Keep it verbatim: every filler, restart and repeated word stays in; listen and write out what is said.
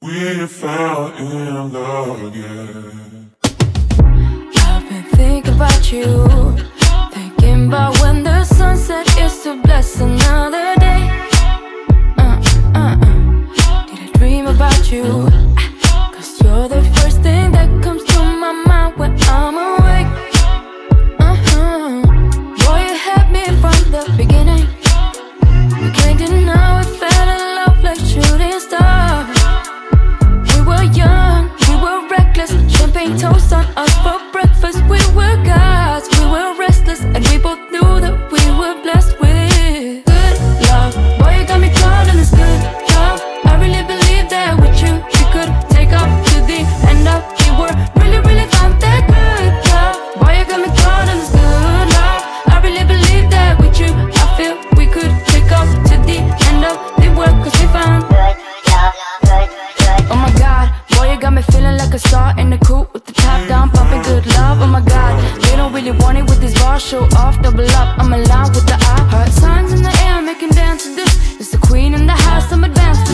We fell in love again. I've been thinking about you, thinking about when the sunset is to bless another day. uh, uh, uh. Did I dream about you? Cause you're the first thing that comes to my mind when I'm awake. uh-huh. Boy, you had me from the beginning. We can't deny we fell in love like shooting stars. We were young, we were reckless, champagne toast on us for breakfast. We were gods, we were restless, and we both knew that we were blessed with good love. Boy, you got me caught in this good love. I really believe that with you we could take off to the end of the world. Really, really found that good love. Boy, you got me caught in this good love. I really believe that with you I feel we could take off to the end of the world. Cause we found good love, good, good. Oh my God, boy, you got me feeling like a star in the coupe with the top down, pumping good love. Oh my God, they don't really want it with these bars, show off, double up. I'm alive with the eye. Heart signs in the air, making dance to this. It's the queen in the house, I'm advanced